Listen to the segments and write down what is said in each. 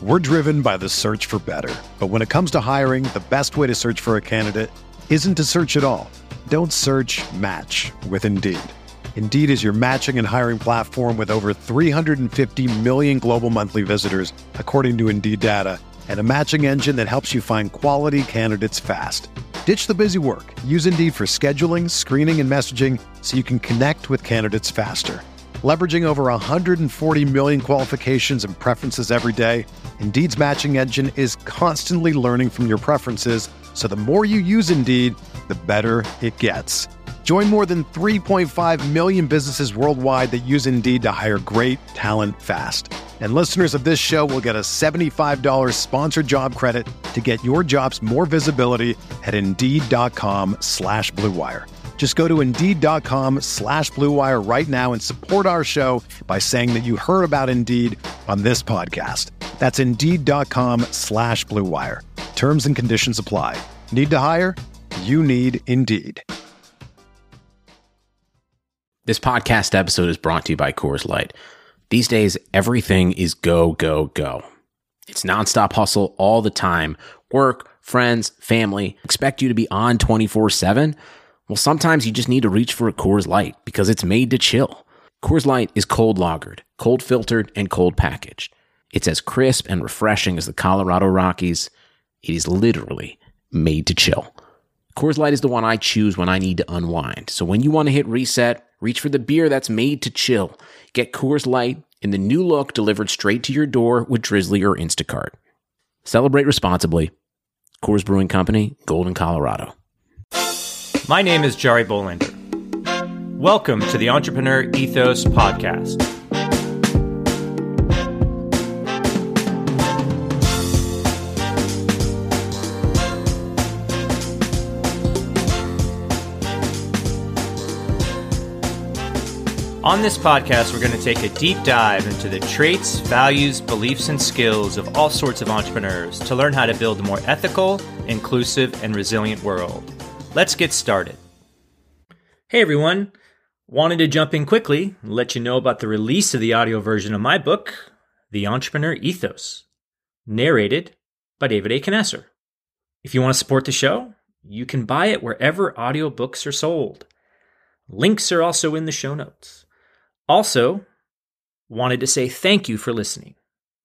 We're driven by the search for better. But when it comes to hiring, the best way to search for a candidate isn't to search at all. Don't search, match with Indeed. Indeed is your matching and hiring platform with over 350 million global monthly visitors, according to Indeed data, and a matching engine that helps you find quality candidates fast. Ditch the busy work. Use Indeed for scheduling, screening, and messaging so you can connect with candidates faster. Leveraging over 140 million qualifications and preferences every day, Indeed's matching engine is constantly learning from your preferences, so the more you use Indeed, the better it gets. Join more than 3.5 million businesses worldwide that use Indeed to hire great talent fast. And listeners of this show will get a $75 sponsored job credit to get your jobs more visibility at Indeed.com/Blue Wire. Just go to Indeed.com/Blue Wire right now and support our show by saying that you heard about Indeed on this podcast. That's Indeed.com/Blue Wire. Terms and conditions apply. Need to hire? You need Indeed. This podcast episode is brought to you by Coors Light. These days, everything is go, go, go. It's nonstop hustle all the time. Work, friends, family expect you to be on 24/7. Well, sometimes you just need to reach for a Coors Light because it's made to chill. Coors Light is cold lagered, cold filtered, and cold packaged. It's as crisp and refreshing as the Colorado Rockies. It is literally made to chill. Coors Light is the one I choose when I need to unwind. So when you want to hit reset, reach for the beer that's made to chill. Get Coors Light in the new look delivered straight to your door with Drizzly or Instacart. Celebrate responsibly. Coors Brewing Company, Golden, Colorado. My name is Jari Bolander. Welcome to the Entrepreneur Ethos Podcast. On this podcast, we're going to take a deep dive into the traits, values, beliefs, and skills of all sorts of entrepreneurs to learn how to build a more ethical, inclusive, and resilient world. Let's get started. Hey everyone, wanted to jump in quickly and let you know about the release of the audio version of my book, The Entrepreneur Ethos, narrated by David A. Knesser. If you want to support the show, you can buy it wherever audiobooks are sold. Links are also in the show notes. Also, wanted to say thank you for listening.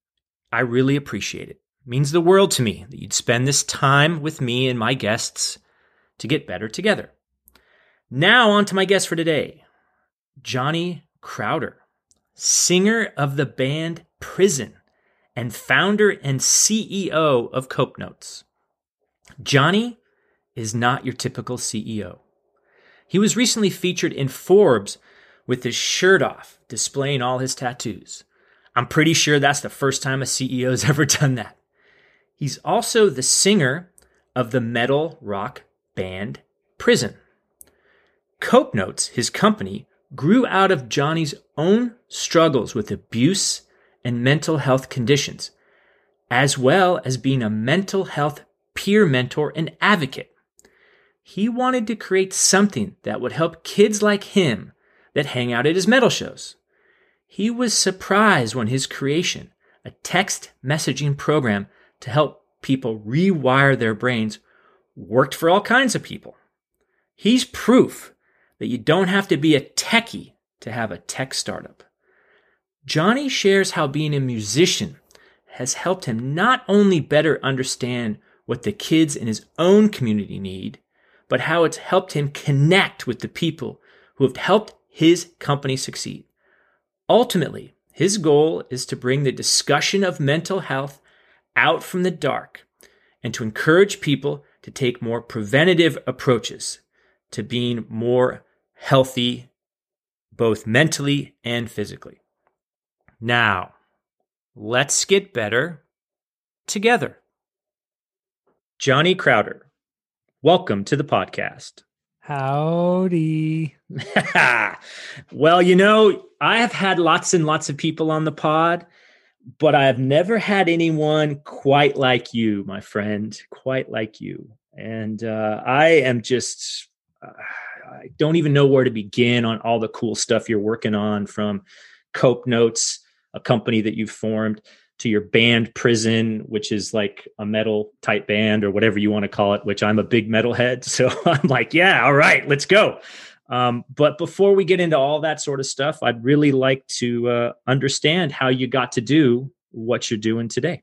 I really appreciate it. It means the world to me that you'd spend this time with me and my guests to get better together. Now on to my guest for today, Johnny Crowder, singer of the band Prison and founder and CEO of Cope Notes. Johnny is not your typical CEO. He was recently featured in Forbes with his shirt off, displaying all his tattoos. I'm pretty sure that's the first time a CEO has ever done that. He's also the singer of the metal rock band Prison. Cope Notes, his company, grew out of Johnny's own struggles with abuse and mental health conditions, as well as being a mental health peer mentor and advocate. He wanted to create something that would help kids like him that hang out at his metal shows. He was surprised when his creation, a text messaging program to help people rewire their brains, worked for all kinds of people. He's proof that you don't have to be a techie to have a tech startup. Johnny shares how being a musician has helped him not only better understand what the kids in his own community need, but how it's helped him connect with the people who have helped his company succeed. Ultimately, his goal is to bring the discussion of mental health out from the dark and to encourage people to take more preventative approaches to being more healthy, both mentally and physically. Now, let's get better together. Johnny Crowder, welcome to the podcast. Howdy. Well, I have had lots and lots of people on the pod, but I have never had anyone quite like you, my friend, quite like you. And I am just, I don't even know where to begin on all the cool stuff you're working on, from Cope Notes, a company that you've formed, to your band Prison, which is like a metal type band or whatever you want to call it, which I'm a big metalhead. So I'm like, yeah, all right, let's go. But before we get into all that sort of stuff, I'd really like to understand how you got to do what you're doing today.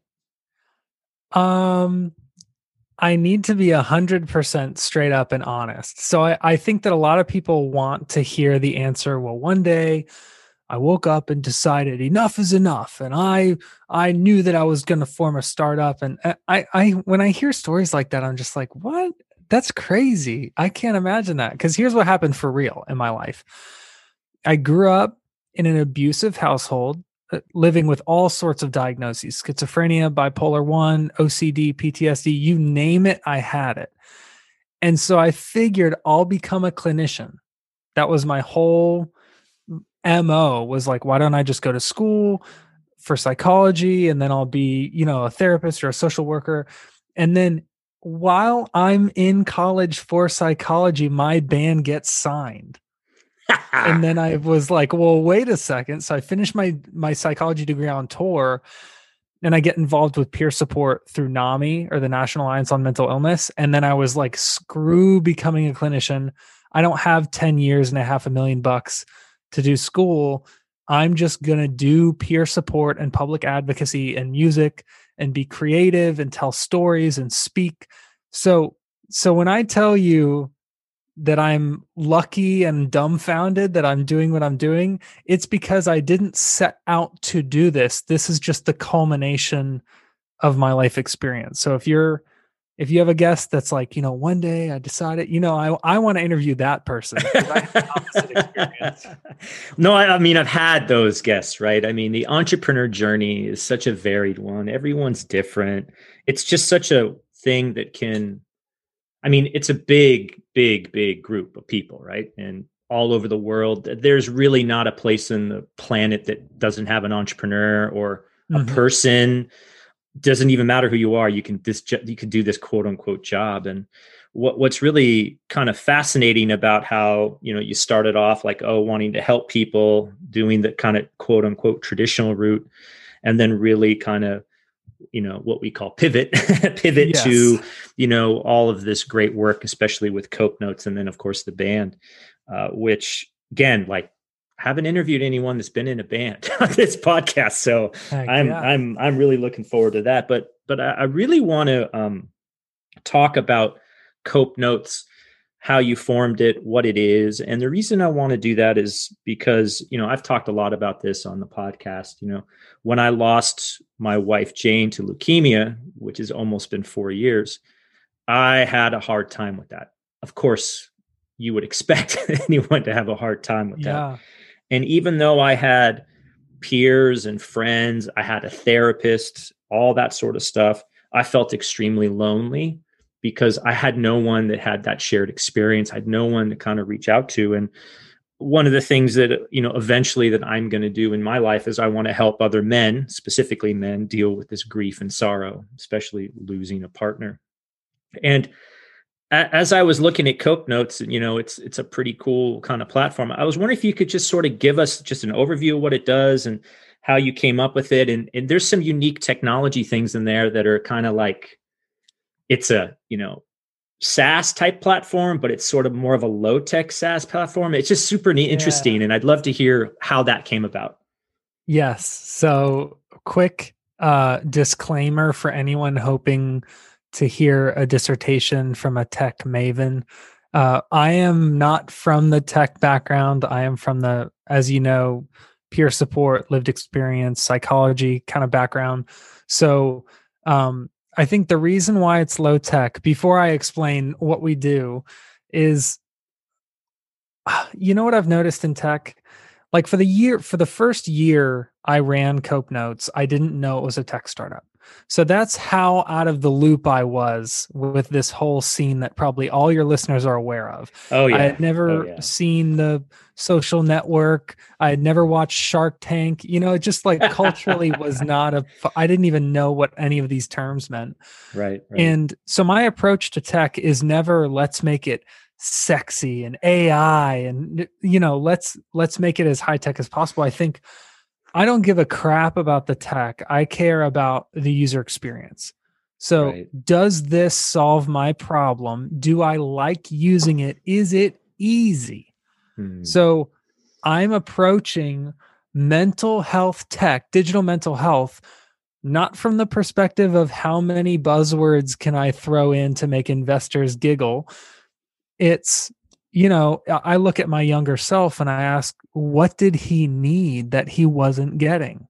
I need to be 100% straight up and honest. So I think that a lot of people want to hear the answer. Well, one day I woke up and decided enough is enough. And I knew that I was going to form a startup. And I when I hear stories like that, I'm just like, what? That's crazy. I can't imagine that. Because here's what happened for real in my life. I grew up in an abusive household, living with all sorts of diagnoses, schizophrenia, bipolar 1, OCD, PTSD, you name it, I had it. And so I figured I'll become a clinician. That was my whole MO, was like, why don't I just go to school for psychology and then I'll be, a therapist or a social worker. And then while I'm in college for psychology, my band gets signed. And then I was like, well, wait a second. So I finished my psychology degree on tour, and I get involved with peer support through NAMI, or the National Alliance on Mental Illness. And then I was like, screw becoming a clinician. I don't have 10 years and $500,000 to do school. I'm just going to do peer support and public advocacy and music and be creative and tell stories and speak. So when I tell you that I'm lucky and dumbfounded that I'm doing what I'm doing, it's because I didn't set out to do this. This is just the culmination of my life experience. So if you have a guest that's like, one day I decided, I want to interview that person. I have the opposite experience. No, I mean, I've had those guests, right? I mean, the entrepreneur journey is such a varied one. Everyone's different. It's just such a thing that it's a big, big, big group of people, right? And all over the world, there's really not a place in the planet that doesn't have an entrepreneur or a person. Doesn't even matter who you are. You can do this quote unquote job. And what's really kind of fascinating about how, you started off like, wanting to help people, doing the kind of quote unquote traditional route, and then really kind of, what we call pivot yes. to, all of this great work, especially with Cope Notes. And then of course the band, which again, like, haven't interviewed anyone that's been in a band on this podcast. So I'm really looking forward to that. But I really want to talk about Cope Notes, how you formed it, what it is. And the reason I want to do that is because, I've talked a lot about this on the podcast. When I lost my wife, Jane, to leukemia, which has almost been 4 years, I had a hard time with that. Of course, you would expect anyone to have a hard time with that. And even though I had peers and friends, I had a therapist, all that sort of stuff, I felt extremely lonely because I had no one that had that shared experience. I had no one to kind of reach out to. And one of the things that, eventually that I'm going to do in my life is I want to help other men, specifically men, deal with this grief and sorrow, especially losing a partner. And as I was looking at Cope Notes, it's a pretty cool kind of platform. I was wondering if you could just sort of give us just an overview of what it does and how you came up with it. And there's some unique technology things in there that are kind of like, it's a, SaaS type platform, but it's sort of more of a low tech SaaS platform. It's just super neat, interesting. And I'd love to hear how that came about. Yes. So quick disclaimer for anyone hoping to hear a dissertation from a tech maven. I am not from the tech background. I am from the, as you know, peer support, lived experience, psychology kind of background. So I think the reason why it's low tech, before I explain what we do, is, what I've noticed in tech? Like for the first year I ran Cope Notes, I didn't know it was a tech startup. So that's how out of the loop I was with this whole scene that probably all your listeners are aware of. Oh yeah. I had never seen The Social Network. I had never watched Shark Tank. It just like culturally was not I didn't even know what any of these terms meant. Right. And so my approach to tech is never let's make it sexy and AI and let's make it as high tech as possible. I think I don't give a crap about the tech. I care about the user experience. So Right. does this solve my problem? Do I like using it? Is it easy? So I'm approaching mental health tech, digital mental health, not from the perspective of how many buzzwords can I throw in to make investors giggle. It's, I look at my younger self and I ask, what did he need that he wasn't getting?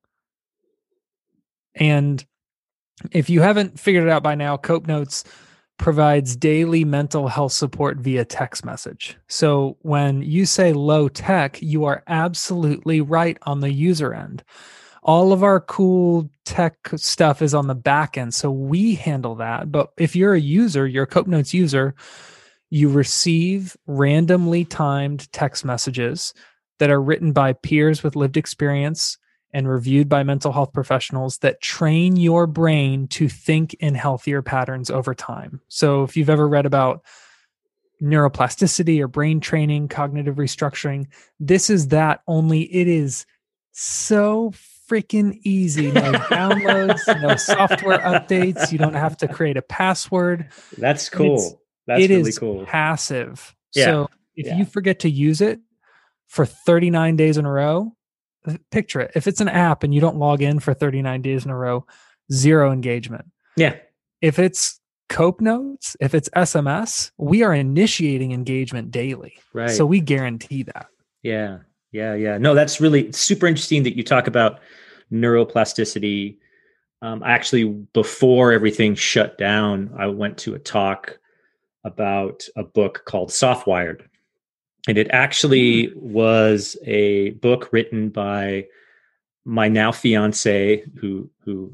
And if you haven't figured it out by now, Cope Notes provides daily mental health support via text message. So when you say low tech, you are absolutely right on the user end. All of our cool tech stuff is on the back end. So we handle that. But if you're a user, you're a Cope Notes user, you receive randomly timed text messages that are written by peers with lived experience and reviewed by mental health professionals that train your brain to think in healthier patterns over time. So if you've ever read about neuroplasticity or brain training, cognitive restructuring, this is that, only it is so freaking easy. No downloads, no software updates. You don't have to create a password. That's cool. That's it really is cool. passive. Yeah. So if you forget to use it for 39 days in a row, picture it. If it's an app and you don't log in for 39 days in a row, zero engagement. Yeah. If it's Cope Notes, if it's SMS, we are initiating engagement daily. Right. So we guarantee that. Yeah. No, that's really super interesting that you talk about neuroplasticity. Actually, before everything shut down, I went to a talk about a book called Softwired. And it actually was a book written by my now fiance, who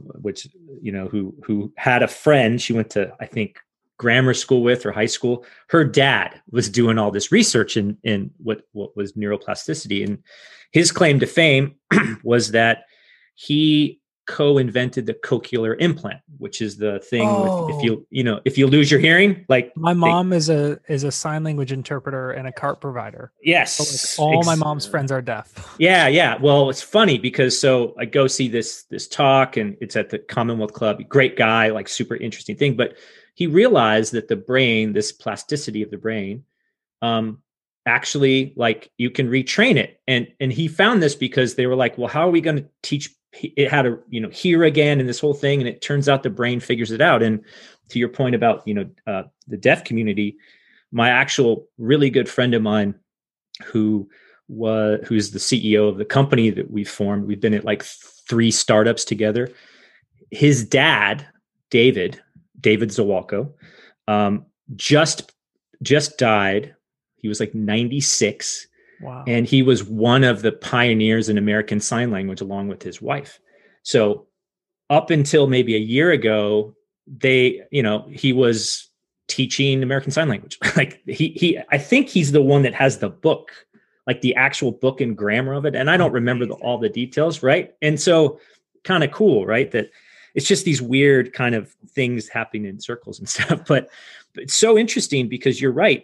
had a friend she went to, I think, grammar school with or high school. Her dad was doing all this research in what was neuroplasticity, and his claim to fame was that he co-invented the cochlear implant, which is the thing with if you lose your hearing, like my mom is a sign language interpreter and a cart provider. Yes. So like all my mom's friends are deaf. Yeah. Well, it's funny because so I go see this talk and it's at the Commonwealth Club. Great guy, like super interesting thing. But he realized that the brain, this plasticity of the brain, actually like you can retrain it. And he found this because they were like, well, how are we going to teach it how to, hear again and this whole thing? And it turns out the brain figures it out. And to your point about, the deaf community, my actual really good friend of mine who's the CEO of the company that we formed, we've been at like 3 startups together. His dad, David Zawalko, just died. He was like 96. Wow. And he was one of the pioneers in American Sign Language along with his wife. So up until maybe a year ago, he was teaching American Sign Language. Like I think he's the one that has the book, like the actual book and grammar of it. And I don't remember all the details. Right. And so kind of cool, right? That it's just these weird kind of things happening in circles and stuff, but it's so interesting because you're right.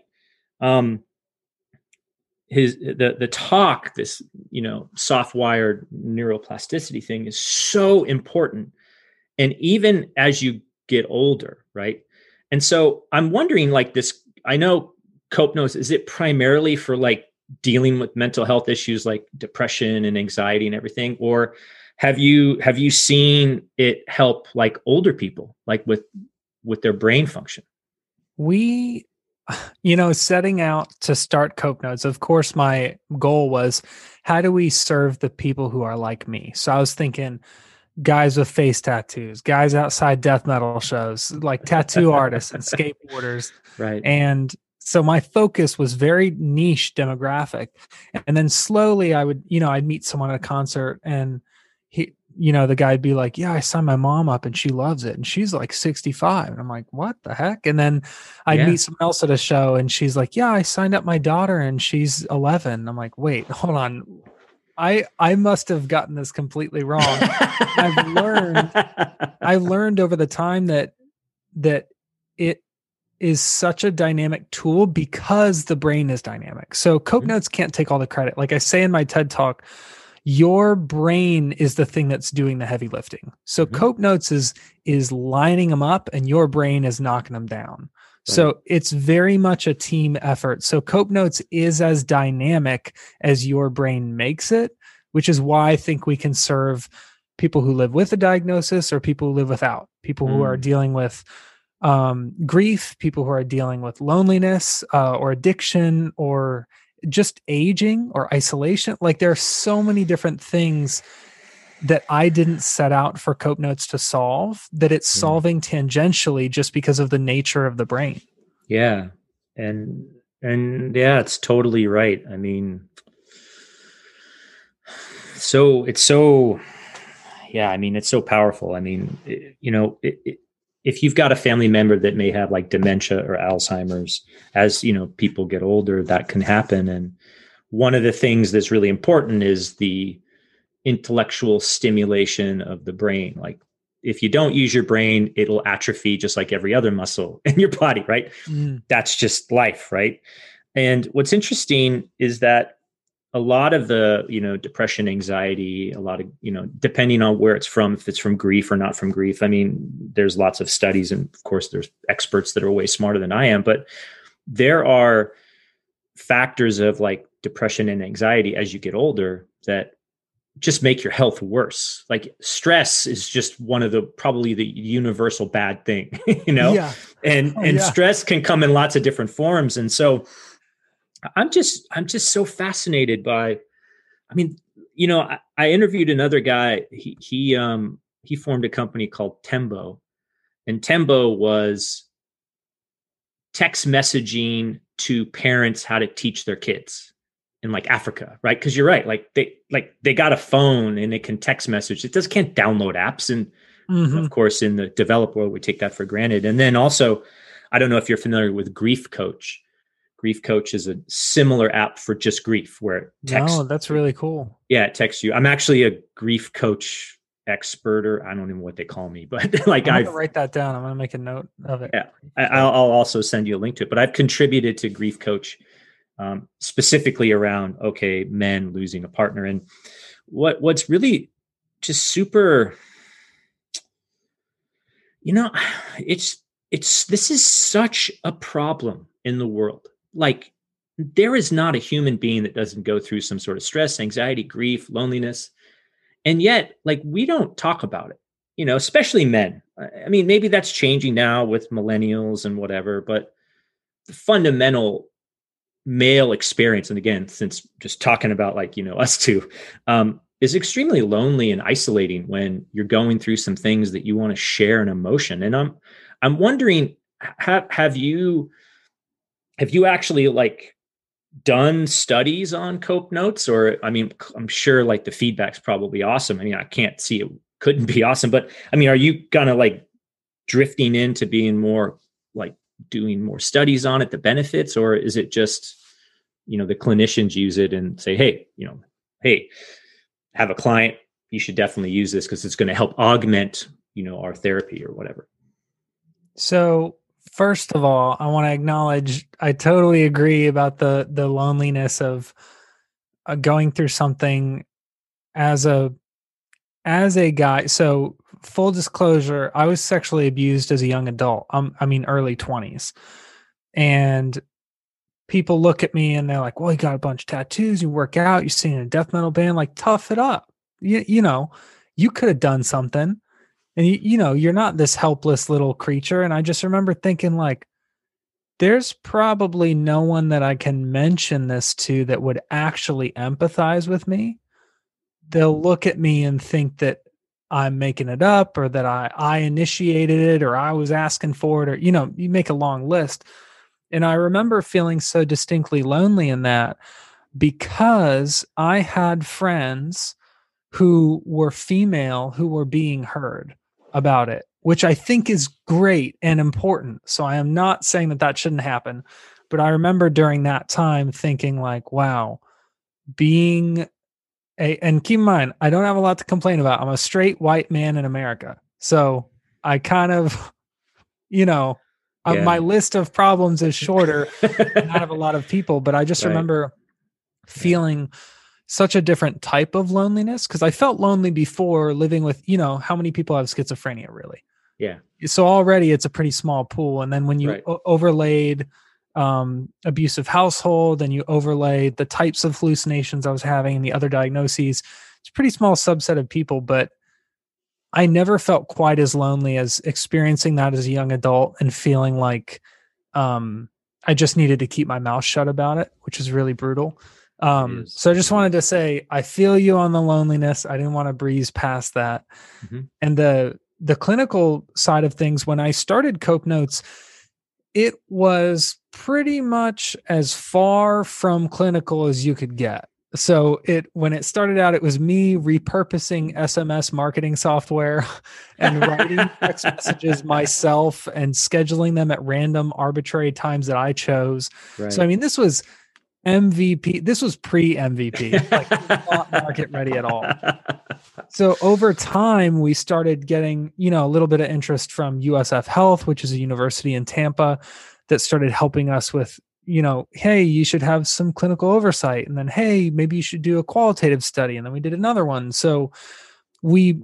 The talk, this, soft-wired neuroplasticity thing is so important. And even as you get older, right? And so I'm wondering like this, I know Cope Notes, is it primarily for like dealing with mental health issues like depression and anxiety and everything? Or have you seen it help like older people, like with their brain function? We, setting out to start Cope Notes, of course, my goal was, how do we serve the people who are like me? So I was thinking guys with face tattoos, guys outside death metal shows, like tattoo artists and skateboarders. Right. And so my focus was very niche demographic. And then slowly I would, I'd meet someone at a concert and the guy'd be like, yeah, I signed my mom up and she loves it. And she's like 65. And I'm like, what the heck? And then I'd meet someone else at a show and she's like, yeah, I signed up my daughter and she's 11. And I'm like, wait, hold on. I must have gotten this completely wrong. I've learned over the time that it is such a dynamic tool because the brain is dynamic. So Cope Notes can't take all the credit. Like I say in my TED talk, your brain is the thing that's doing the heavy lifting. So Cope Notes is lining them up and your brain is knocking them down. Right. So it's very much a team effort. So Cope Notes is as dynamic as your brain makes it, which is why I think we can serve people who live with a diagnosis or people who live without, people who are dealing with grief, people who are dealing with loneliness or addiction or just aging or isolation. Like there are so many different things that I didn't set out for Cope Notes to solve that it's solving tangentially just because of the nature of the brain. Yeah. And yeah, it's totally right. I mean, it's so powerful. I mean, if you've got a family member that may have like dementia or Alzheimer's, as people get older, that can happen. And one of the things that's really important is the intellectual stimulation of the brain. Like if you don't use your brain, it'll atrophy just like every other muscle in your body, right? That's just life, right? And what's interesting is that a lot of the, depression, anxiety, a lot of, depending on where it's from, if it's from grief or not from grief. I mean, there's lots of studies and of course there's experts that are way smarter than I am, but there are factors of like depression and anxiety as you get older that just make your health worse. Like stress is just one of probably the universal bad thing, Yeah. And stress can come in lots of different forms. And so I'm just so fascinated by, I mean, I interviewed another guy. He formed a company called Tembo, and Tembo was text messaging to parents how to teach their kids in like Africa, right? Because you're right, like they got a phone and they can text message. It can't download apps, and of course, in the developed world, we take that for granted. And then also, I don't know if you're familiar with Grief Coach. Grief Coach is a similar app for just grief where it texts. No, that's really cool. Yeah, it texts you. I'm actually a grief coach expert, or I don't even know what they call me, but like I'm gonna write that down. I'm gonna make a note of it. Yeah, I'll also send you a link to it. But I've contributed to Grief Coach specifically around men losing a partner, and what's really just super. This is such a problem in the world. Like there is not a human being that doesn't go through some sort of stress, anxiety, grief, loneliness. And yet, like, we don't talk about it, especially men. I mean, maybe that's changing now with millennials and whatever, but the fundamental male experience, and again, since just talking about like, us two, is extremely lonely and isolating when you're going through some things that you want to share an emotion. And I'm wondering, have you actually like done studies on Cope Notes? Or, I mean, I'm sure like the feedback's probably awesome. I mean, I can't see it couldn't be awesome, but I mean, are you kind of like drifting into being more like doing more studies on it, the benefits, or is it just, the clinicians use it and say, hey, have a client, you should definitely use this because it's going to help augment, our therapy or whatever. So first of all, I want to acknowledge, I totally agree about the loneliness of going through something as a guy. So full disclosure, I was sexually abused as a young adult. Early 20s. And people look at me and they're like, well, you got a bunch of tattoos, you work out, you sing in a death metal band, like tough it up. You could have done something. And you're not this helpless little creature. And I just remember thinking like, there's probably no one that I can mention this to that would actually empathize with me. They'll look at me and think that I'm making it up, or that I initiated it, or I was asking for it, or, you make a long list. And I remember feeling so distinctly lonely in that, because I had friends who were female who were being heard about it, which I think is great and important. So I am not saying that shouldn't happen, but I remember during that time thinking like, wow, and keep in mind, I don't have a lot to complain about. I'm a straight white man in America. So I kind of, my list of problems is shorter than that of a lot of people, but I just remember feeling such a different type of loneliness, because I felt lonely before living with, how many people have schizophrenia really? Yeah. So already it's a pretty small pool. And then when you Right. overlaid abusive household, and you overlaid the types of hallucinations I was having and the other diagnoses, it's a pretty small subset of people. But I never felt quite as lonely as experiencing that as a young adult and feeling like I just needed to keep my mouth shut about it, which is really brutal. So I just wanted to say, I feel you on the loneliness. I didn't want to breeze past that. Mm-hmm. And the clinical side of things, when I started Cope Notes, it was pretty much as far from clinical as you could get. So when it started out, it was me repurposing SMS marketing software and writing text messages myself and scheduling them at random arbitrary times that I chose. Right. So, I mean, this was MVP. This was pre-MVP, like not market ready at all. So over time, we started getting, a little bit of interest from USF Health, which is a university in Tampa that started helping us with, hey, you should have some clinical oversight. And then, hey, maybe you should do a qualitative study. And then we did another one. So we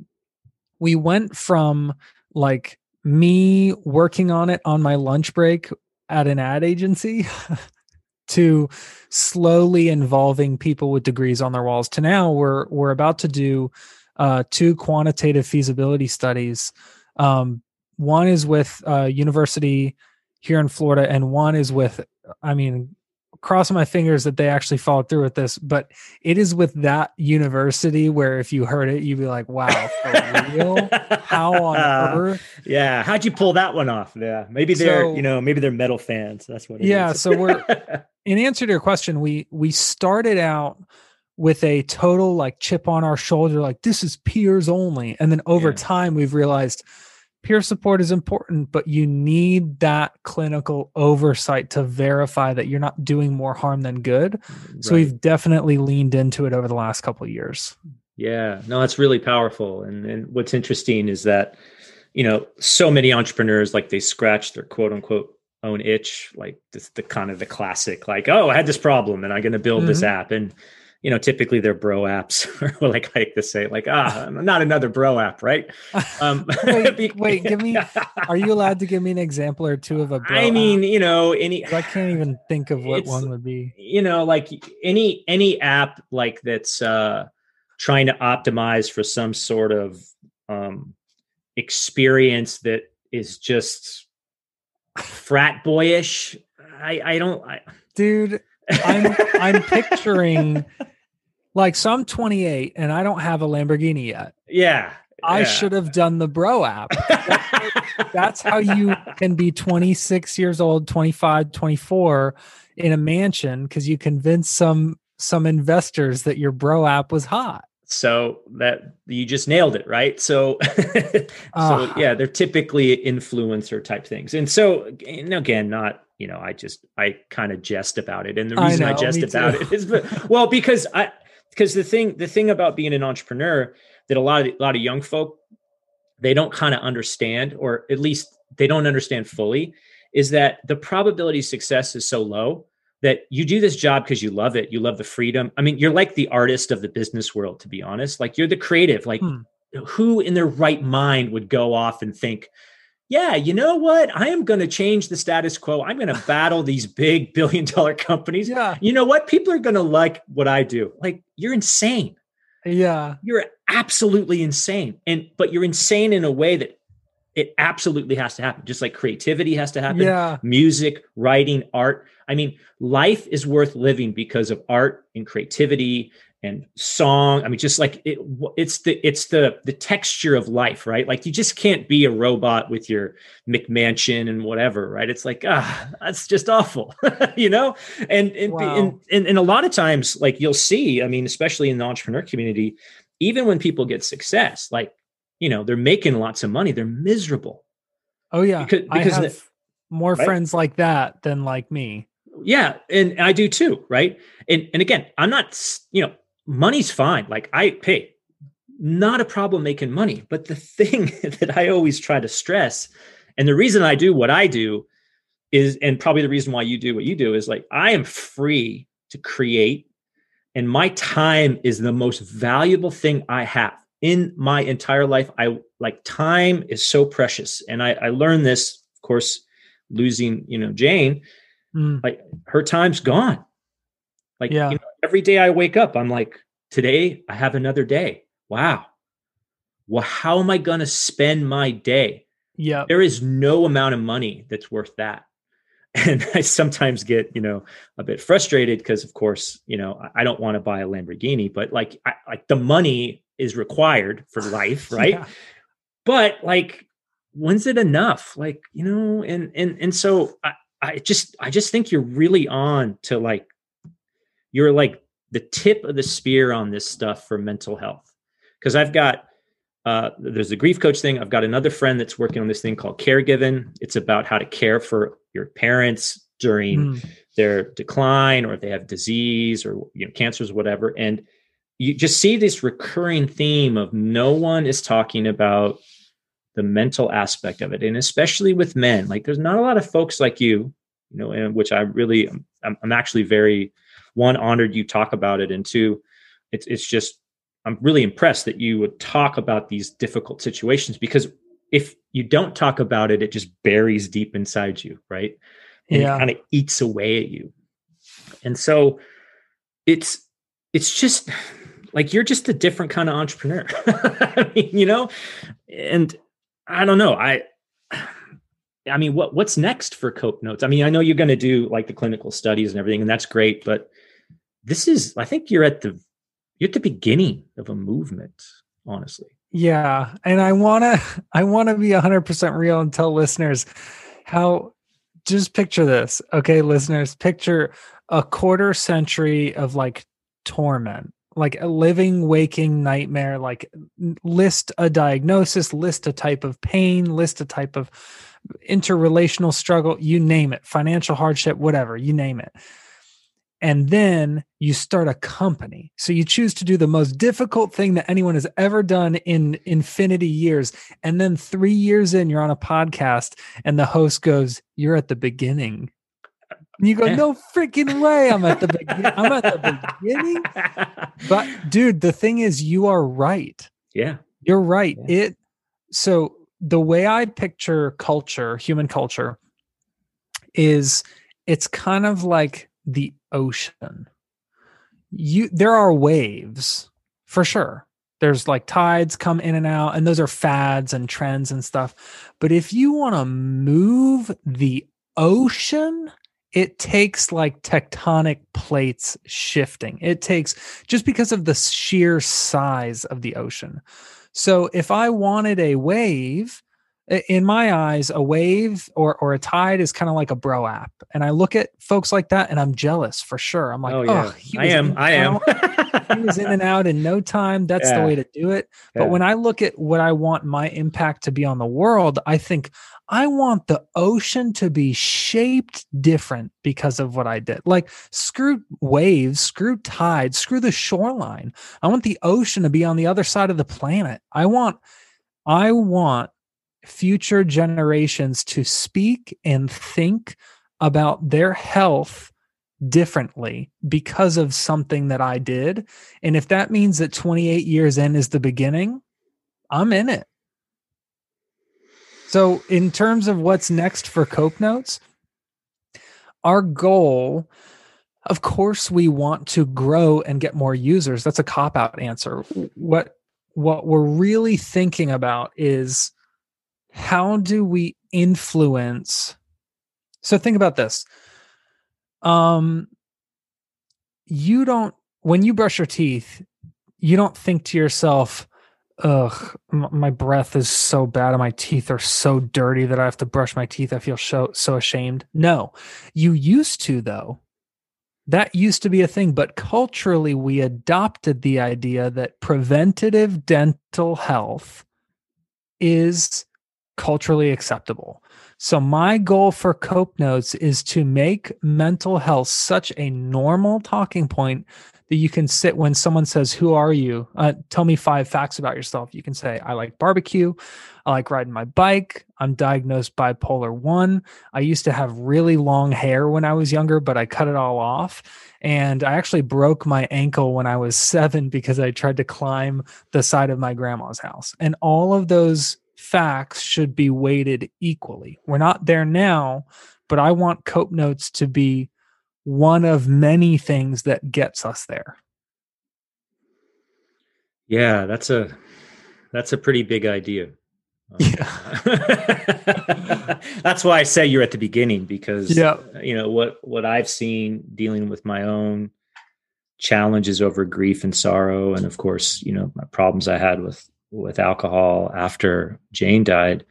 went from like me working on it on my lunch break at an ad agency to slowly involving people with degrees on their walls to now we're about to do 2 quantitative feasibility studies. One is with a university here in Florida, and one is with, crossing my fingers that they actually followed through with this, but it is with that university where if you heard it, you'd be like, wow, for real? How on earth? Yeah. How'd you pull that one off? Yeah. Maybe they're metal fans. That's what it is. So we're, in answer to your question, we started out with a total like chip on our shoulder, like this is peers only. And then over time, we've realized peer support is important, but you need that clinical oversight to verify that you're not doing more harm than good. Right. So we've definitely leaned into it over the last couple of years. Yeah, no, that's really powerful. And what's interesting is that, so many entrepreneurs, like they scratch their quote unquote own itch, like the kind of the classic, like, oh, I had this problem and I'm going to build this app. And typically they're bro apps, or like I like to say, like, not another bro app, right? Wait, give me, are you allowed to give me an example or two of a bro app? I can't even think of what one would be. Like any app like that's trying to optimize for some sort of experience that is just frat boyish. Dude, I'm picturing so I'm 28 and I don't have a Lamborghini yet. Yeah. I should have done the bro app. That's how you can be 26 years old, 25, 24 in a mansion, because you convince some investors that your bro app was hot. So that you just nailed it, right? So, they're typically influencer type things. And so, and again, not, I kind of jest about it. And the reason I jest about it is, because the thing about being an entrepreneur that a lot of young folk, they don't kind of understand, or at least they don't understand fully, is that the probability of success is so low that you do this job because you love it. You love the freedom. I mean, you're like the artist of the business world, to be honest. Like you're the creative, like who in their right mind would go off and think, yeah, you know what? I am going to change the status quo. I'm going to battle these big billion-dollar companies. Yeah. You know what? People are going to like what I do. Like, you're insane. Yeah. You're absolutely insane. But you're insane in a way that it absolutely has to happen. Just like creativity has to happen. Yeah. Music, writing, art. I mean, life is worth living because of art and creativity and song. I mean, just like it's the texture of life, right? Like you just can't be a robot with your McMansion and whatever, right? It's like, that's just awful, And Wow. and a lot of times, like you'll see, I mean, especially in the entrepreneur community, even when people get success, like, they're making lots of money, they're miserable. Oh yeah. Because I have more friends like that than like me. Yeah. And I do too. Right. And again, I'm not, money's fine. Like I pay, not a problem making money. But the thing that I always try to stress, and the reason I do what I do is, and probably the reason why you do what you do, is like, I am free to create And my time is the most valuable thing I have in my entire life. Time is so precious. And I learned this, of course, losing, Jane, like her time's gone. Every day I wake up, I'm like, today I have another day. Wow. Well, how am I going to spend my day? Yeah. There is no amount of money that's worth that. And I sometimes get, a bit frustrated because, of course, I don't want to buy a Lamborghini, but the money is required for life, right? Yeah. But when's it enough? And so I just think you're really on to you're like the tip of the spear on this stuff for mental health. Because I've got there's a grief coach thing. I've got another friend that's working on this thing called Caregiving. It's about how to care for your parents during their decline, or if they have disease or cancers, whatever. And you just see this recurring theme of no one is talking about the mental aspect of it. And especially with men, there's not a lot of folks like you, and which I'm actually very, one, honored you talk about it. And two, it's just, I'm really impressed that you would talk about these difficult situations, because if you don't talk about it, it just buries deep inside you, right? And it kind of eats away at you. And so it's just you're just a different kind of entrepreneur. I mean, and I don't know. I mean, what's next for Cope Notes? I mean, I know you're going to do the clinical studies and everything, and that's great, but I think you're at the beginning of a movement, honestly. Yeah. And I want to be 100% real and tell listeners how, just picture this. Okay, listeners, picture a quarter century of torment, a living, waking nightmare, list a diagnosis, list a type of pain, list a type of interrelational struggle, you name it, financial hardship, whatever, you name it. And then you start a company. So you choose to do the most difficult thing that anyone has ever done in infinity years. And then 3 years in, you're on a podcast and the host goes, "You're at the beginning." And you go, "No freaking way. I'm at the beginning. I'm at the beginning." But dude, the thing is, you are right. Yeah. You're right. Yeah. So the way I picture culture, human culture, is it's kind of like the ocean. There are waves for sure. There's tides come in and out, and those are fads and trends and stuff. But if you want to move the ocean, it takes tectonic plates shifting. It takes, just because of the sheer size of the ocean. So if I wanted a wave, in my eyes, a wave or a tide is kind of like a bro app. And I look at folks like that and I'm jealous for sure. I'm like, I am. He was in and out in no time. That's the way to do it. But when I look at what I want my impact to be on the world, I think I want the ocean to be shaped different because of what I did. Screw waves, screw tides, screw the shoreline. I want the ocean to be on the other side of the planet. I want future generations to speak and think about their health differently because of something that I did. And if that means that 28 years in is the beginning, I'm in it. So in terms of what's next for Cope Notes, our goal, of course, we want to grow and get more users. That's a cop-out answer. What we're really thinking about is, how do we influence? So think about this. When you brush your teeth, you don't think to yourself, "Ugh, my breath is so bad and my teeth are so dirty that I have to brush my teeth. I feel so ashamed." No, you used to, though. That used to be a thing, but culturally we adopted the idea that preventative dental health is culturally acceptable. So my goal for Cope Notes is to make mental health such a normal talking point that you can sit when someone says, "Who are you? Tell me 5 facts about yourself." You can say, "I like barbecue. I like riding my bike. I'm diagnosed bipolar 1. I used to have really long hair when I was younger, but I cut it all off. And I actually broke my ankle when I was 7 because I tried to climb the side of my grandma's house." And all of those facts should be weighted equally. We're not there now, but I want Cope Notes to be one of many things that gets us there. Yeah, that's a pretty big idea. Yeah. That's why I say you're at the beginning, because what I've seen dealing with my own challenges over grief and sorrow, and of course, my problems I had with alcohol after Jane died.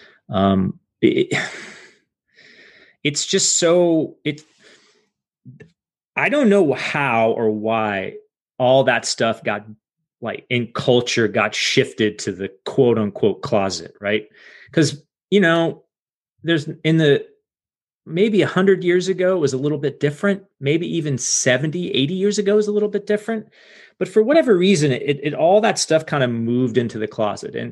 It's just so I don't know how or why all that stuff got in culture got shifted to the quote unquote closet, right? Because, there's maybe 100 years ago it was a little bit different. Maybe even 70, 80 years ago was a little bit different. But for whatever reason, it all that stuff kind of moved into the closet. And,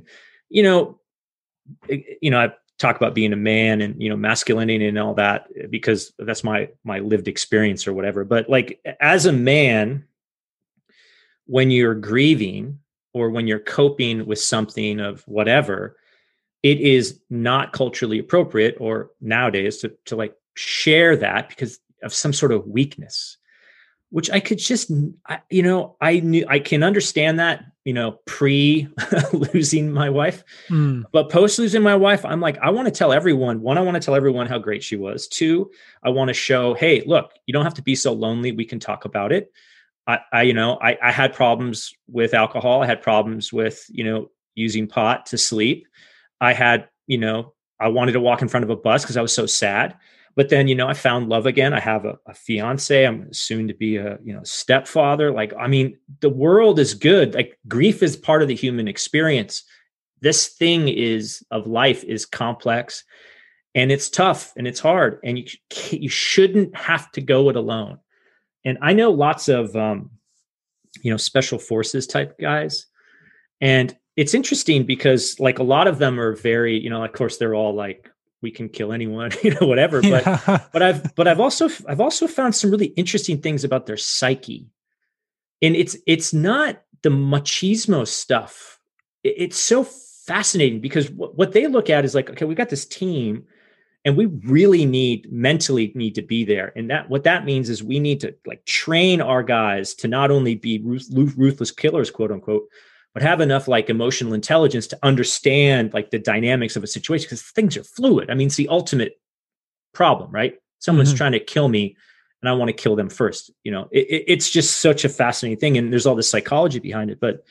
I talk about being a man and, masculinity and all that, because that's my lived experience or whatever. But as a man, when you're grieving or when you're coping with something of whatever, it is not culturally appropriate or nowadays to share that because of some sort of weakness, which I could just, I can understand that, pre losing my wife, but post losing my wife, I'm I want to tell everyone, 1, I want to tell everyone how great she was. 2, I want to show, hey, look, you don't have to be so lonely. We can talk about it. I had problems with alcohol. I had problems with, using pot to sleep. I had, I wanted to walk in front of a bus because I was so sad. But then, I found love again. I have a fiance. I'm soon to be a, stepfather. The world is good. Grief is part of the human experience. This thing of life is complex, and it's tough and it's hard, and you shouldn't have to go it alone. And I know lots of, special forces type guys. And it's interesting because a lot of them are very, of course they're all we can kill anyone, whatever. But I've also found some really interesting things about their psyche. And it's not the machismo stuff. It's so fascinating because what they look at is okay, we got this team, and we really mentally need to be there. And what that means is we need to train our guys to not only be ruthless killers, quote unquote, but have enough emotional intelligence to understand the dynamics of a situation, because things are fluid. I mean, it's the ultimate problem, right? Someone's trying to kill me and I want to kill them first. It's just such a fascinating thing. And there's all this psychology behind it. But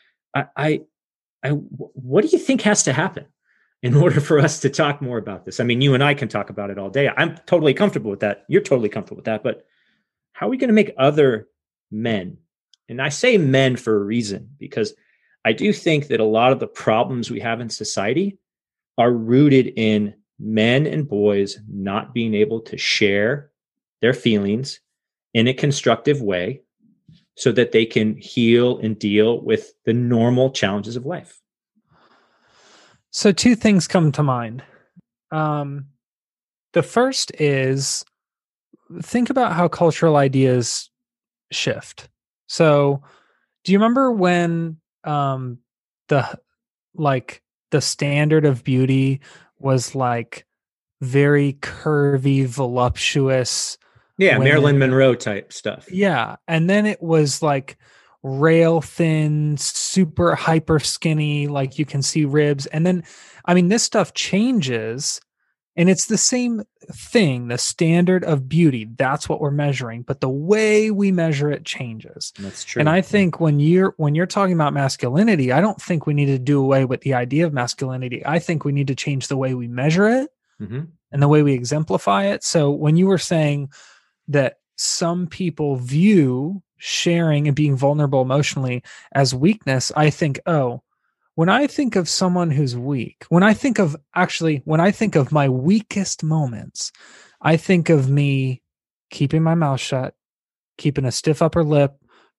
what do you think has to happen in order for us to talk more about this? I mean, you and I can talk about it all day. I'm totally comfortable with that. You're totally comfortable with that. But how are we going to make other men? And I say men for a reason, because I do think that a lot of the problems we have in society are rooted in men and boys not being able to share their feelings in a constructive way so that they can heal and deal with the normal challenges of life. So 2 things come to mind. The first is, think about how cultural ideas shift. So do you remember when the standard of beauty was very curvy, voluptuous? Yeah, Marilyn Monroe type stuff. Yeah. And then it was rail thin, super hyper skinny, you can see ribs. And then, this stuff changes, and it's the same thing, the standard of beauty. That's what we're measuring, but the way we measure it changes. That's true. And I think when you're talking about masculinity, I don't think we need to do away with the idea of masculinity. I think we need to change the way we measure it and the way we exemplify it. So when you were saying that some people view sharing and being vulnerable emotionally as weakness, I think, when I think of someone who's weak, when I think of my weakest moments, I think of me keeping my mouth shut, keeping a stiff upper lip,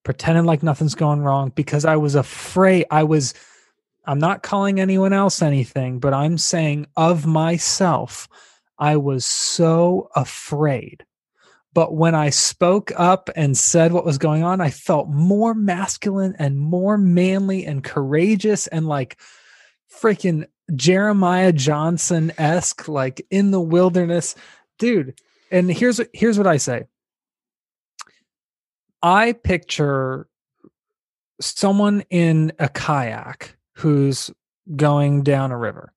pretending like nothing's going wrong because I was afraid. I'm not calling anyone else anything, but I'm saying of myself, I was so afraid. But when I spoke up and said what was going on, I felt more masculine and more manly and courageous and like freaking Jeremiah Johnson-esque, like in the wilderness. Dude, and here's what I say. I picture someone in a kayak who's going down a river.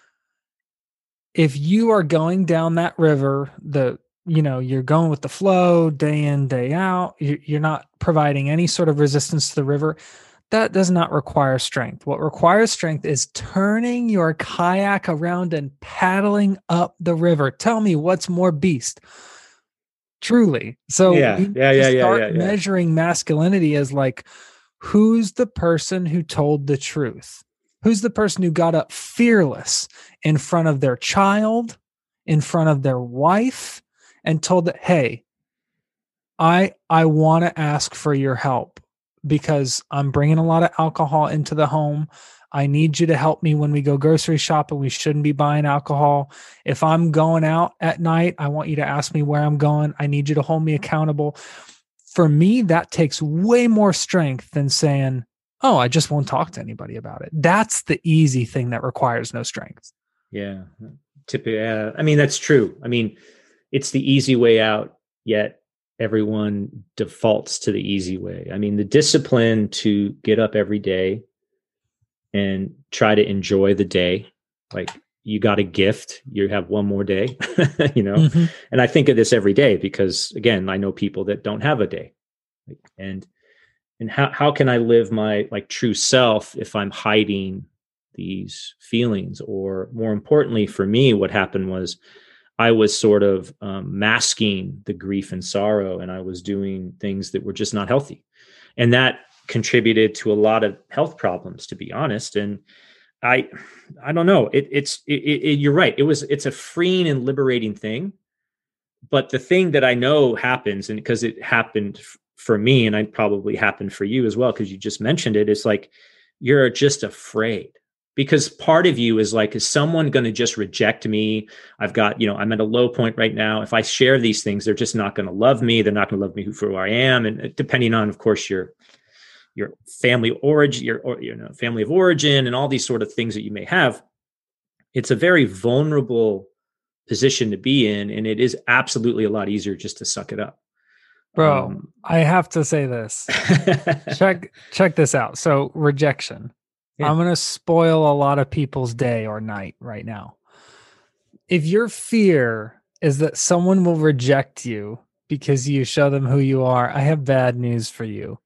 If you are going down that river, you're going with the flow day in, day out, you're not providing any sort of resistance to the river. That does not require strength. What requires strength is turning your kayak around and paddling up the river. Tell me what's more beast. Truly. So start measuring masculinity as like, who's the person who told the truth? Who's the person who got up fearless in front of their child, in front of their wife, and told that, hey, I want to ask for your help because I'm bringing a lot of alcohol into the home. I need you to help me when we go grocery shopping. We shouldn't be buying alcohol. If I'm going out at night, I want you to ask me where I'm going. I need you to hold me accountable. For me, that takes way more strength than saying, oh, I just won't talk to anybody about it. That's the easy thing that requires no strength. Yeah. I mean, that's true. I mean, it's the easy way out, yet everyone defaults to the easy way. I mean, the discipline to get up every day and try to enjoy the day, like you got a gift, you have one more day, Mm-hmm. And I think of this every day because, again, I know people that don't have a day. And how can I live my like true self if I'm hiding these feelings? Or more importantly, for me, what happened was I was sort of masking the grief and sorrow, and I was doing things that were just not healthy. And that contributed to a lot of health problems, to be honest. And I don't know. You're right. It's a freeing and liberating thing. But the thing that I know happens, and because it happened for me, and it probably happened for you as well, because you just mentioned it, it's like you're just afraid. Because part of you is like, is someone going to just reject me? I've got, I'm at a low point right now. If I share these things, they're just not going to love me. They're not going to love me for who I am. And depending on, of course, your family origin, family of origin, and all these sort of things that you may have, it's a very vulnerable position to be in. And it is absolutely a lot easier just to suck it up. Bro, I have to say this. Check this out. So rejection. Yeah. I'm going to spoil a lot of people's day or night right now. If your fear is that someone will reject you because you show them who you are, I have bad news for you.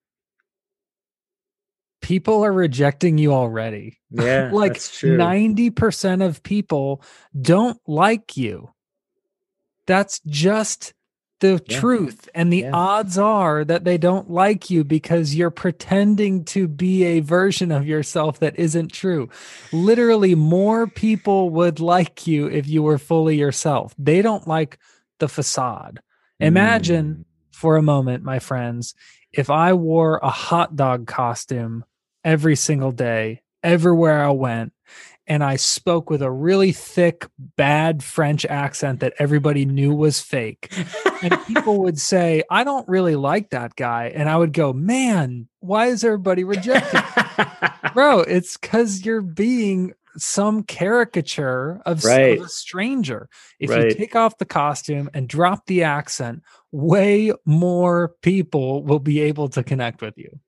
People are rejecting you already. Yeah, like that's true. 90% of people don't like you. That's just the truth. And the odds are that they don't like you because you're pretending to be a version of yourself that isn't true. Literally, more people would like you if you were fully yourself. They don't like the facade. Imagine for a moment, my friends, if I wore a hot dog costume every single day, everywhere I went, and I spoke with a really thick, bad French accent that everybody knew was fake. And people would say, I don't really like that guy. And I would go, man, why is everybody rejecting? Bro, it's because you're being some caricature of a stranger. If you take off the costume and drop the accent, way more people will be able to connect with you.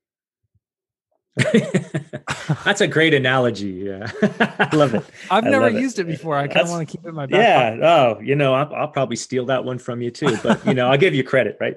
That's a great analogy. Yeah. I love it. I've never used it before. I kind of want to keep it in my back pocket. Oh, I'll probably steal that one from you too, but I'll give you credit, right?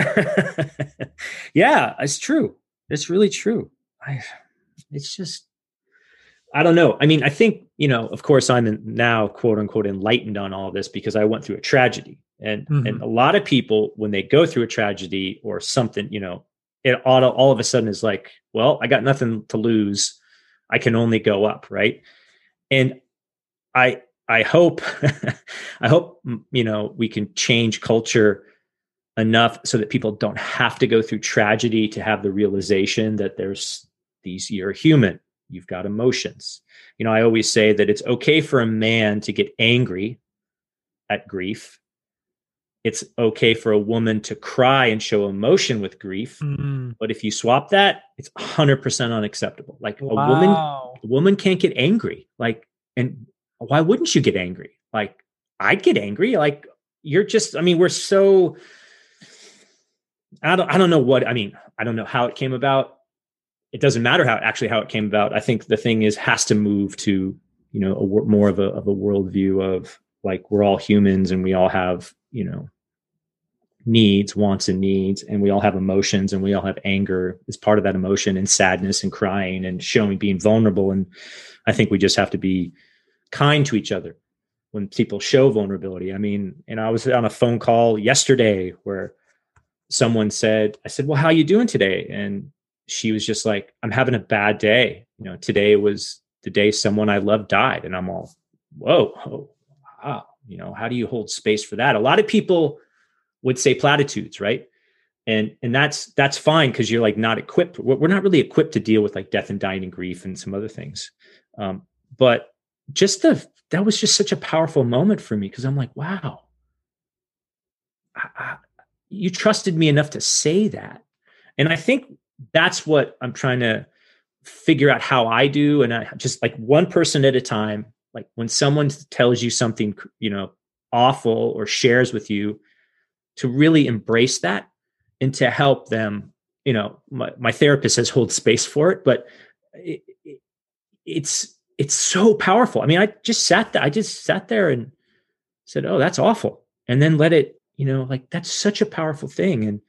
Yeah, it's true. It's really true. It's just, I don't know. I mean, I think, of course I'm now quote unquote enlightened on all of this because I went through a tragedy and a lot of people, when they go through a tragedy or something, it all of a sudden is like, well, I got nothing to lose. I can only go up. Right. And I hope, we can change culture enough so that people don't have to go through tragedy to have the realization that you're human. You've got emotions. I always say that it's okay for a man to get angry at grief. It's okay for a woman to cry and show emotion with grief. Mm-hmm. But if you swap that, it's 100% unacceptable. Like a woman can't get angry. Like, and why wouldn't you get angry? Like, I'd get angry. Like, we're so, I don't know what, I don't know how it came about. It doesn't matter how it came about. I think the thing has to move to, more of a worldview of like, we're all humans and we all have, needs, wants and needs, and we all have emotions and we all have anger as part of that emotion, and sadness and crying and being vulnerable. And I think we just have to be kind to each other when people show vulnerability. And I was on a phone call yesterday where someone said, well, how are you doing today? And she was just like, I'm having a bad day. Today was the day someone I love died. And I'm all, whoa, oh, wow. How do you hold space for that? A lot of people would say platitudes, right? And that's fine, because you're like not equipped. We're not really equipped to deal with like death and dying and grief and some other things. But that was just such a powerful moment for me, because I'm like, wow, you trusted me enough to say that. And I think that's what I'm trying to figure out how I do. And I just, like, one person at a time, like when someone tells you something, awful or shares with you, to really embrace that and to help them. My therapist says hold space for it, but it's so powerful. I just sat there and said, oh, that's awful. And then let it, like, that's such a powerful thing. And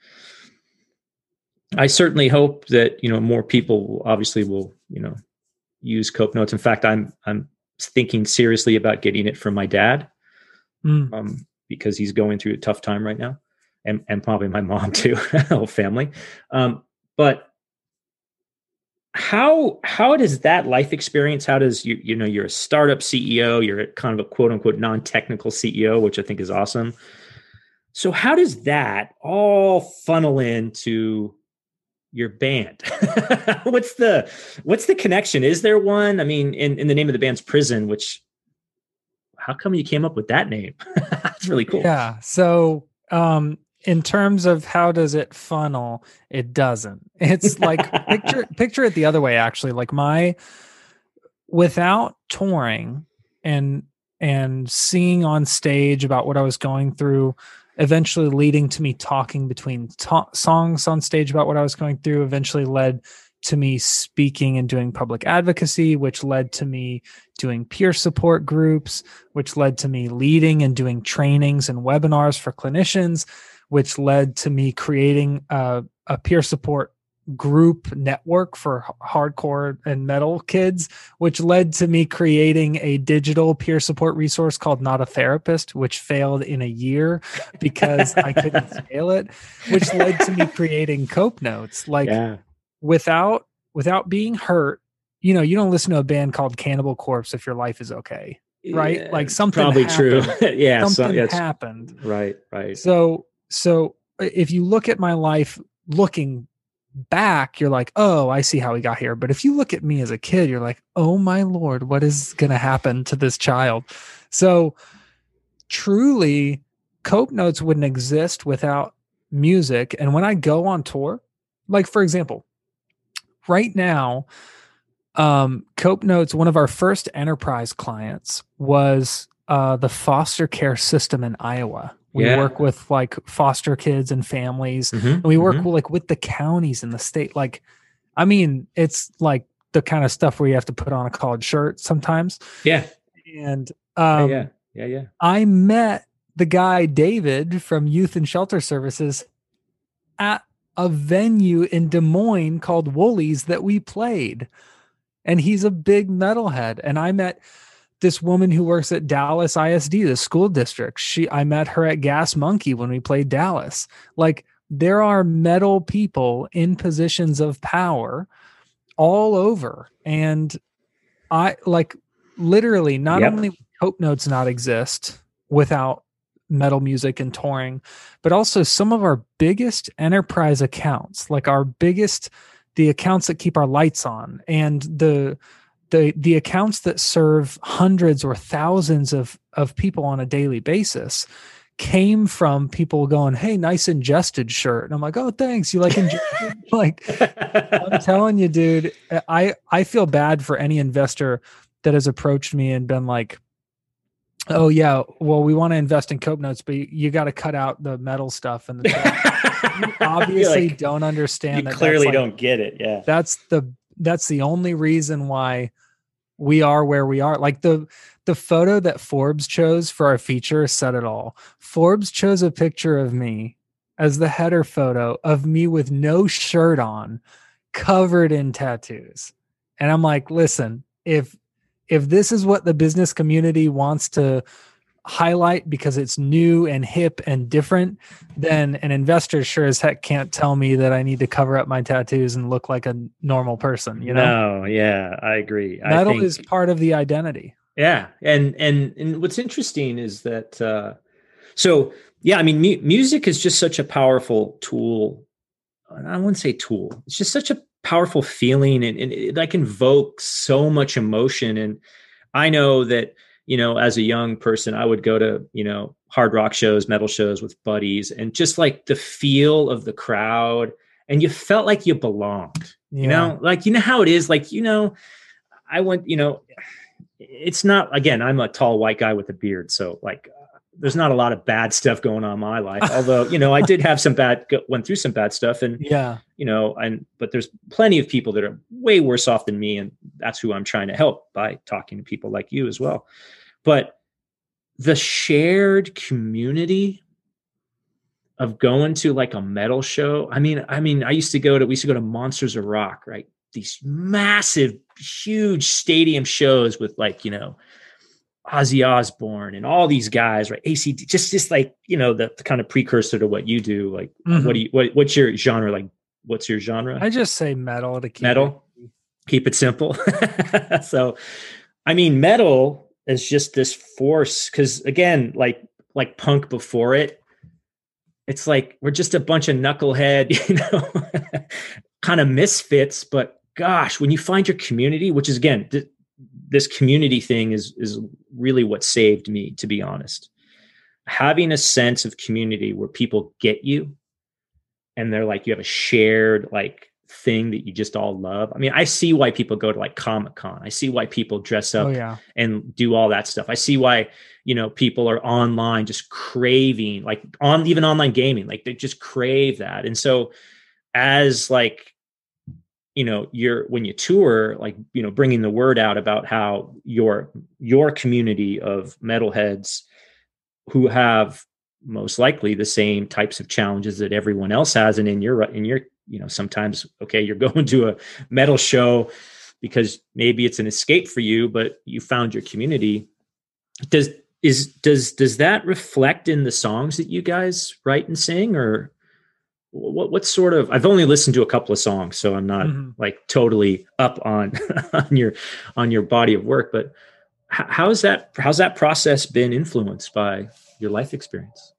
I certainly hope that, more people obviously will, use Cope Notes. In fact, I'm thinking seriously about getting it from my dad, because he's going through a tough time right now, and probably my mom too, whole family. But how does that life experience, how does you're a startup CEO, you're kind of a quote unquote non-technical CEO, which I think is awesome. So how does that all funnel into your band? What's the connection? Is there one? In the name of the band's Prison, which, how come you came up with that name? That's really cool. Yeah. So, in terms of how does it funnel, it doesn't. It's like, picture it the other way, actually. Like, without touring and singing on stage about what I was going through, eventually leading to me talking between songs on stage about what I was going through, eventually led to me speaking and doing public advocacy, which led to me doing peer support groups, which led to me leading and doing trainings and webinars for clinicians, which led to me creating a peer support group network for hardcore and metal kids, which led to me creating a digital peer support resource called Not a Therapist, which failed in a year because I couldn't scale it, which led to me creating Cope Notes. Like, without being hurt, you don't listen to a band called Cannibal Corpse if your life is okay, right? Yeah, like, something probably happened. True. Yeah, something happened. Right. So if you look at my life looking back, you're like, oh, I see how he got here. But if you look at me as a kid, you're like, oh my Lord, what is going to happen to this child? So truly, Cope Notes wouldn't exist without music. And when I go on tour, like, for example, right now, Cope Notes, one of our first enterprise clients was the foster care system in Iowa. We work with like foster kids and families, and we work with the counties in the state. Like, it's like the kind of stuff where you have to put on a collared shirt sometimes. Yeah. And yeah. I met the guy, David, from Youth and Shelter Services at a venue in Des Moines called Woolies that we played. And he's a big metalhead. And I met this woman who works at Dallas ISD, the school district. I met her at Gas Monkey when we played Dallas. Like, there are metal people in positions of power all over. And I, like, literally, not only would Cope Notes not exist without metal music and touring, but also some of our biggest enterprise accounts, like the accounts that keep our lights on, and the accounts that serve hundreds or thousands of people on a daily basis, came from people going, "Hey, nice ingested shirt." And I'm like, "Oh, thanks. You like ingested?" Like, I'm telling you, dude, I feel bad for any investor that has approached me and been like, "Oh yeah, well, we want to invest in Cope Notes, but you got to cut out the metal stuff." And you obviously like, don't understand. You clearly don't get it. Yeah. That's the only reason why we are where we are. Like the photo that Forbes chose for our feature said it all. Forbes chose a picture of me as the header photo of me with no shirt on, covered in tattoos. And I'm like, listen, if this is what the business community wants to highlight because it's new and hip and different, then an investor sure as heck can't tell me that I need to cover up my tattoos and look like a normal person, you know? No, yeah, I agree. Metal is part of the identity. Yeah. And what's interesting is that, so yeah, I mean, music is just such a powerful tool. I wouldn't say tool. It's just such a powerful feeling, and it like invokes so much emotion. And I know that, you know, as a young person, I would go to, you know, hard rock shows, metal shows with buddies, and just like the feel of the crowd, and you felt like you belonged, you know, like, you know how it is, like, you know, I went, you know, it's not, again, I'm a tall white guy with a beard. So like, there's not a lot of bad stuff going on in my life. Although, you know, I did have went through some bad stuff, and, you know, but there's plenty of people that are way worse off than me. And that's who I'm trying to help by talking to people like you as well. But the shared community of going to like a metal show. I mean, we used to go to Monsters of Rock, right? These massive, huge stadium shows with, like, you know, Ozzy Osbourne and all these guys, right? AC/DC, just like, you know, the kind of precursor to what you do. Like, what's your genre? Like, what's your genre? I just say metal to keep it simple. So, I mean, metal is just this force. 'Cause again, like punk before it, it's like, we're just a bunch of knucklehead, you know, kind of misfits, but gosh, when you find your community, which is, again, this community thing is really what saved me, to be honest. Having a sense of community where people get you, and they're like, you have a shared like thing that you just all love. I mean, I see why people go to like Comic-Con. I see why people dress up and do all that stuff. I see why, you know, people are online just craving, like, even online gaming, like they just crave that. And so as, like, you know, when you tour, like, you know, bringing the word out about how your community of metalheads who have most likely the same types of challenges that everyone else has. And in your, you know, sometimes, okay, you're going to a metal show because maybe it's an escape for you, but you found your community. Does that reflect in the songs that you guys write and sing, or what sort of? I've only listened to a couple of songs, so I'm not like totally up on your body of work, but how's that process been influenced by your life experience?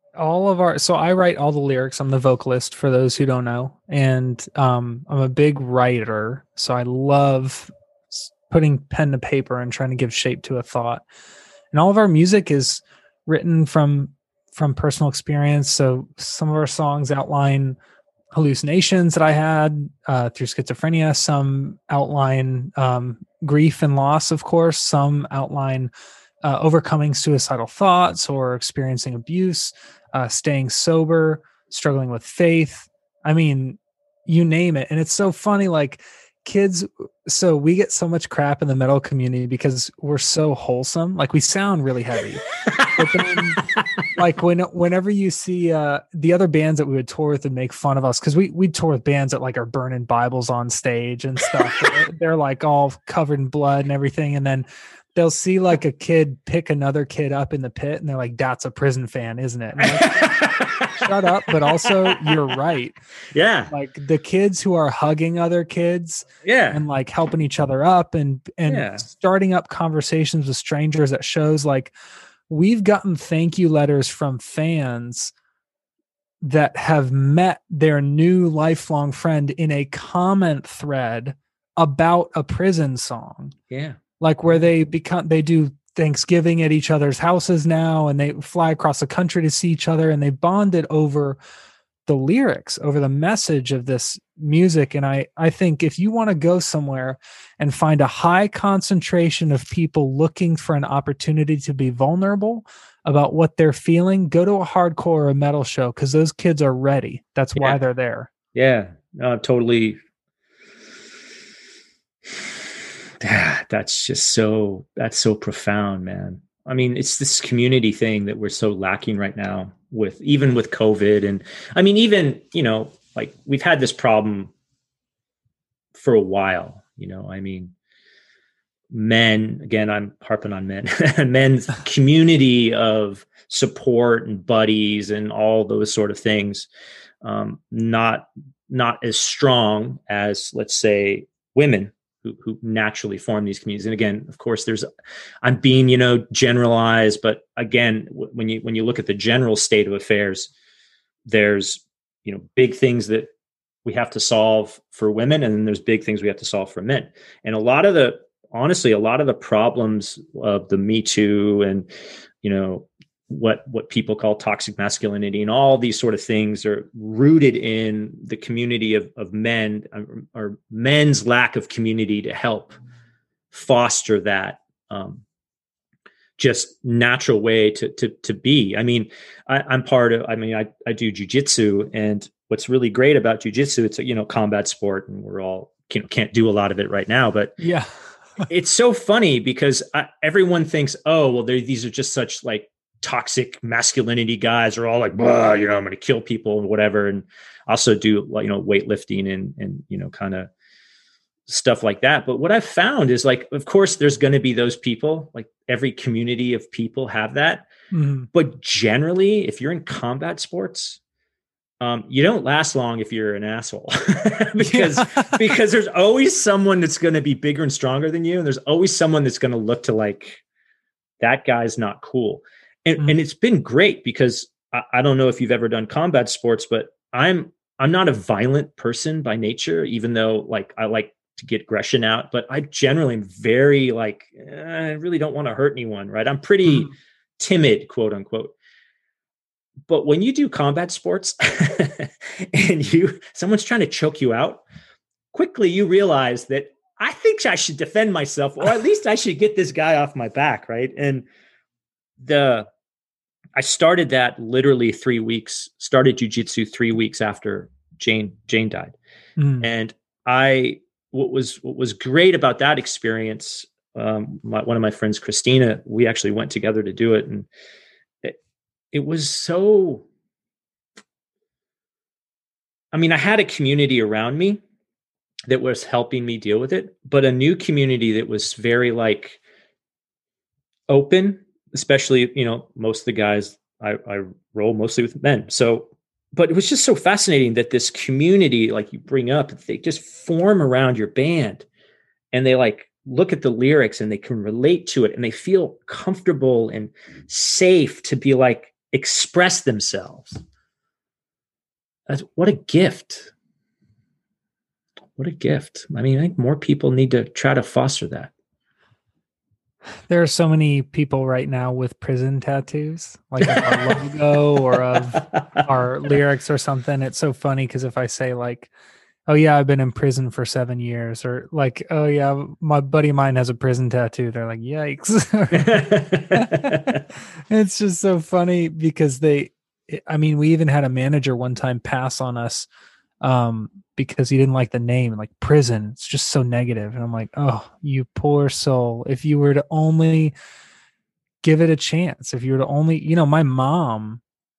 So I write all the lyrics. I'm the vocalist, for those who don't know. And I'm a big writer. So I love putting pen to paper and trying to give shape to a thought. And all of our music is written from personal experience. So some of our songs outline hallucinations that I had through schizophrenia. Some outline grief and loss, of course. Some outline overcoming suicidal thoughts or experiencing abuse, staying sober, struggling with faith. I mean, you name it. And it's so funny, like, kids, so we get so much crap in the metal community because we're so wholesome. Like, we sound really heavy. But then, like, whenever you see the other bands that we would tour with and make fun of us, because we'd tour with bands that like are burning Bibles on stage and stuff. They're like all covered in blood and everything. And then they'll see like a kid pick another kid up in the pit, and they're like, "That's a Prison fan, isn't it?" And I'm like, shut up. But also, you're right. Yeah. Like, the kids who are hugging other kids, and like helping each other up and starting up conversations with strangers at shows. Like, we've gotten thank you letters from fans that have met their new lifelong friend in a comment thread about a Prison song. Yeah. Like where they do Thanksgiving at each other's houses now, and they fly across the country to see each other, and they bonded over the lyrics, over the message of this music. And I think if you want to go somewhere and find a high concentration of people looking for an opportunity to be vulnerable about what they're feeling, go to a hardcore or a metal show, because those kids are ready. That's why they're there. Yeah, totally. That's so profound, man. I mean, it's this community thing that we're so lacking right now even with COVID. And I mean, even, like we've had this problem for a while, I mean, men, again, I'm harping on men, men's community of support and buddies and all those sort of things. Not as strong as, let's say, women who naturally form these communities. And again, of course, I'm being, generalized, but again, when you look at the general state of affairs, there's, big things that we have to solve for women, and then there's big things we have to solve for men. And honestly, a lot of the problems of the Me Too and, what people call toxic masculinity and all these sort of things are rooted in the community of men, or men's lack of community to help foster that just natural way to be. I mean, I do jujitsu, and what's really great about jujitsu, it's combat sport, and we're all can't do a lot of it right now, but yeah, it's so funny because everyone thinks, oh, well, these are just such like toxic masculinity guys are all like, I'm going to kill people and whatever. And also do weightlifting and kind of stuff like that. But what I've found is, like, of course, there's going to be those people, like every community of people have that. Mm-hmm. But generally, if you're in combat sports, you don't last long if you're an asshole because there's always someone that's going to be bigger and stronger than you. And there's always someone that's going to look to like, that guy's not cool. And it's been great because I don't know if you've ever done combat sports, but I'm not a violent person by nature, even though like I like to get aggression out, but I generally am very like, I really don't want to hurt anyone. Right. I'm pretty timid, quote unquote. But when you do combat sports and someone's trying to choke you out, quickly you realize that I think I should defend myself, or at least I should get this guy off my back. Right. And I started that literally 3 weeks, started jujitsu 3 weeks after Jane died. And what was great about that experience, one of my friends, Christina, we actually went together to do it. And it was so, I mean, I had a community around me that was helping me deal with it, but a new community that was very like open, especially, most of the guys I roll mostly with men. So, but it was just so fascinating that this community, like you bring up, they just form around your band, and they like look at the lyrics and they can relate to it, and they feel comfortable and safe to be like, express themselves. What a gift. What a gift. I mean, I think more people need to try to foster that. There are so many people right now with prison tattoos, like of our logo or of our lyrics or something. It's so funny because if I say like, oh yeah, I've been in prison for 7 years, or like, oh yeah, my buddy of mine has a prison tattoo, they're like, yikes. It's just so funny because we even had a manager one time pass on us because he didn't like the name, like prison. It's just so negative. And I'm like, oh, you poor soul. If you were to only give it a chance, if you were to only, my mom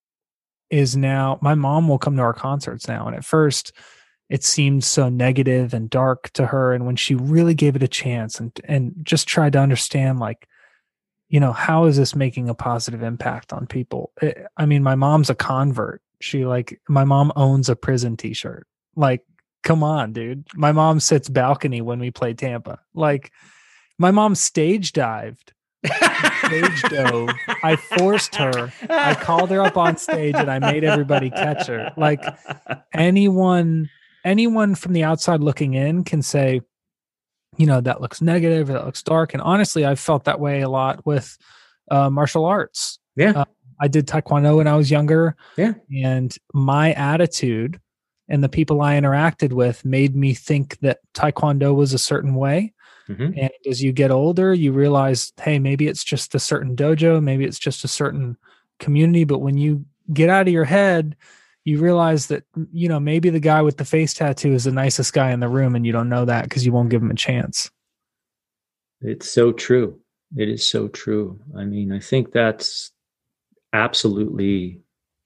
will come to our concerts now. And at first it seemed so negative and dark to her. And when she really gave it a chance and just tried to understand, like, how is this making a positive impact on people? My mom's a convert. My mom owns a prison t-shirt. Like, come on, dude. My mom sits balcony when we play Tampa. Like, my mom stage dived Stage dove. I forced her. I called her up on stage and I made everybody catch her. Like anyone from the outside looking in can say, that looks negative, that looks dark. And honestly, I've felt that way a lot with martial arts. Yeah. I did Taekwondo when I was younger. Yeah. And my attitude and the people I interacted with made me think that Taekwondo was a certain way. Mm-hmm. And as you get older, you realize, hey, maybe it's just a certain dojo, maybe it's just a certain community. But when you get out of your head, you realize that, maybe the guy with the face tattoo is the nicest guy in the room, and you don't know that because you won't give him a chance. It's so true. It is so true. I mean, I think that's absolutely,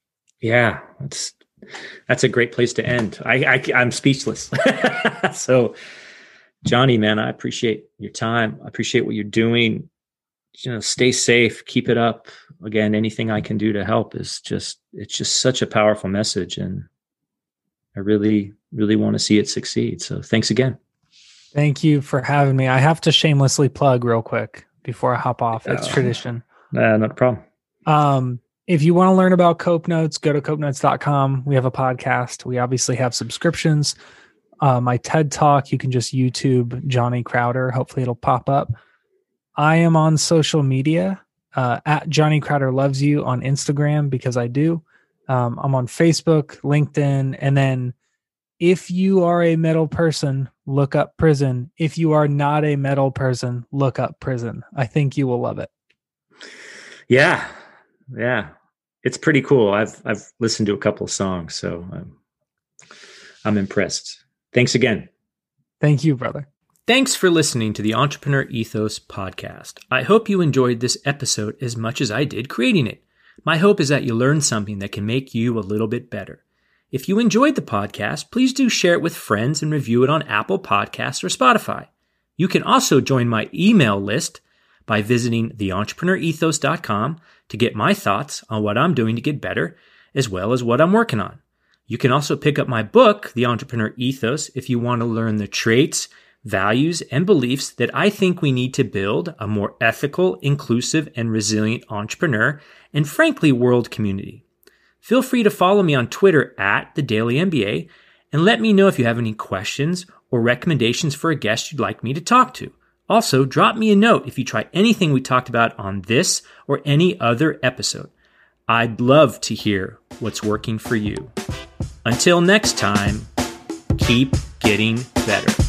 that's a great place to end. I'm speechless. So, Johnny, man, I appreciate your time. I appreciate what you're doing. Stay safe, keep it up. Again, anything I can do to help it's just such a powerful message. And I really, really want to see it succeed. So thanks again. Thank you for having me. I have to shamelessly plug real quick before I hop off. It's tradition. Not a problem. If you want to learn about Cope Notes, go to copenotes.com. We have a podcast. We obviously have subscriptions. My TED Talk, you can just YouTube Johnny Crowder. Hopefully it'll pop up. I am on social media at Johnny Crowder Loves You on Instagram, because I do. I'm on Facebook, LinkedIn. And then if you are a metal person, look up Prison. If you are not a metal person, look up Prison. I think you will love it. Yeah. It's pretty cool. I've listened to a couple of songs, so I'm impressed. Thanks again. Thank you, brother. Thanks for listening to the Entrepreneur Ethos podcast. I hope you enjoyed this episode as much as I did creating it. My hope is that you learned something that can make you a little bit better. If you enjoyed the podcast, please do share it with friends and review it on Apple Podcasts or Spotify. You can also join my email list by visiting theentrepreneurethos.com to get my thoughts on what I'm doing to get better, as well as what I'm working on. You can also pick up my book, The Entrepreneur Ethos, if you want to learn the traits, values, and beliefs that I think we need to build a more ethical, inclusive, and resilient entrepreneur and, frankly, world community. Feel free to follow me on Twitter at The Daily MBA and let me know if you have any questions or recommendations for a guest you'd like me to talk to. Also, drop me a note if you try anything we talked about on this or any other episode. I'd love to hear what's working for you. Until next time, keep getting better.